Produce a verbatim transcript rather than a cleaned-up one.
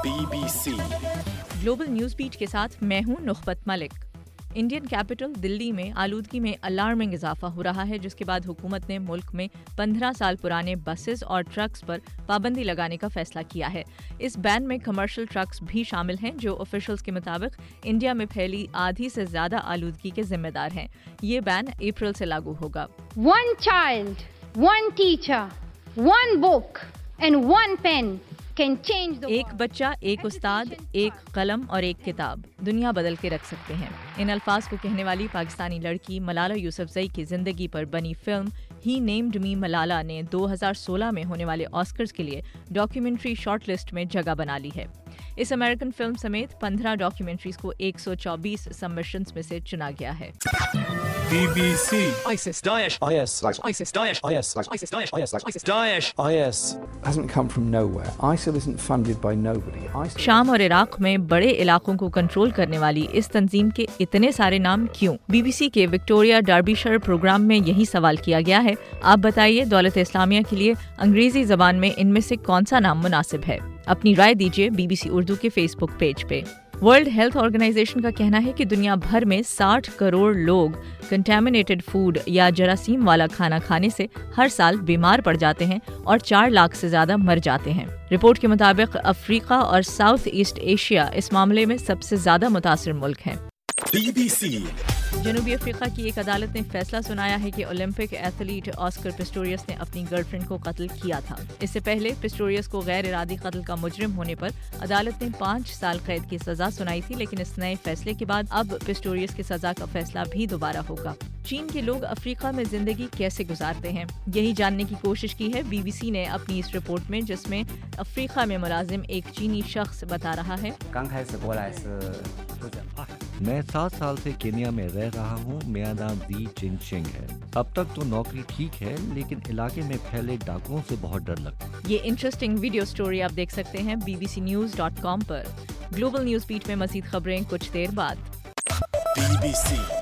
Be B C global news beat کے ساتھ میں ہوں نخبت ملک۔ انڈین کیپٹل دلی میں آلودگی میں الارمنگ اضافہ ہو رہا ہے، جس کے بعد حکومت نے ملک میں پندرہ سال پرانے بسز اور ٹرکس پر پابندی لگانے کا فیصلہ کیا ہے۔ اس بین میں کمرشل ٹرکس بھی شامل ہیں، جو آفیشلز کے مطابق انڈیا میں پھیلی آدھی سے زیادہ آلودگی کے ذمہ دار ہیں۔ یہ بین اپریل سے لاگو ہوگا۔ One child, one teacher, one book and one pen can change the ایک بچہ، ایک استاد، ایک قلم اور ایک کتاب دنیا بدل کے رکھ سکتے ہیں۔ ان الفاظ کو کہنے والی پاکستانی لڑکی ملالہ یوسفزئی کی زندگی پر بنی film he named me Malala نے دو ہزار سولہ میں ہونے والے آسکرز کے لیے ڈاکیومنٹری شارٹ لسٹ میں جگہ بنا لی ہے۔ اس امریکن فلم سمیت پندرہ ڈاکیومنٹریز کو ایک سو چوبیس سبمشنز میں سے چنا گیا ہے۔ B B C ISIS. Daesh. I S. ISIS. Daesh. I S. ISIS. Daesh. I S. ISIS. Daesh. I S hasn't come from nowhere. ISIL isn't funded by nobody. ISIL شام اور عراق میں بڑے علاقوں کو کنٹرول کرنے والی اس تنظیم کے اتنے سارے نام کیوں؟ بی بی سی کے وکٹوریا ڈربیشر پروگرام میں یہی سوال کیا گیا ہے۔ آپ بتائیے، دولت اسلامیہ کے لیے انگریزی زبان میں ان میں سے کون سا نام مناسب ہے؟ اپنی رائے دیجیے بی بی سی اردو کے فیس بک پیج پہ۔ ورلڈ ہیلتھ آرگنائزیشن کا کہنا ہے کہ دنیا بھر میں ساٹھ کروڑ لوگ کنٹامنیٹڈ فوڈ یا جراثیم والا کھانا کھانے سے ہر سال بیمار پڑ جاتے ہیں اور چار لاکھ سے زیادہ مر جاتے ہیں۔ رپورٹ کے مطابق افریقہ اور ساؤتھ ایسٹ ایشیا اس معاملے میں سب سے زیادہ متاثر ملک ہیں۔ بی بی سی جنوبی افریقہ کی ایک عدالت نے فیصلہ سنایا ہے کہ اولمپک ایتھلیٹ آسکر پسٹوریس نے اپنی گرل فرینڈ کو قتل کیا تھا۔ اس سے پہلے پسٹوریس کو غیر ارادی قتل کا مجرم ہونے پر عدالت نے پانچ سال قید کی سزا سنائی تھی، لیکن اس نئے فیصلے کے بعد اب پسٹوریس کی سزا کا فیصلہ بھی دوبارہ ہوگا۔ چین کے لوگ افریقہ میں زندگی کیسے گزارتے ہیں، یہی جاننے کی کوشش کی ہے بی بی سی نے اپنی اس رپورٹ میں، جس میں افریقہ میں ملازم ایک چینی شخص بتا رہا ہے۔ میں سات سال سے کینیا میں رہ رہا ہوں۔ میرا نام دی چن چنگ ہے۔ اب تک تو نوکری ٹھیک ہے، لیکن علاقے میں پھیلے ڈاکوؤں سے بہت ڈر لگتا ہے۔ یہ انٹرسٹنگ ویڈیو سٹوری آپ دیکھ سکتے ہیں B B C news dot com پر۔ گلوبل نیوز بیٹ میں مزید خبریں کچھ دیر بعد۔ Be B C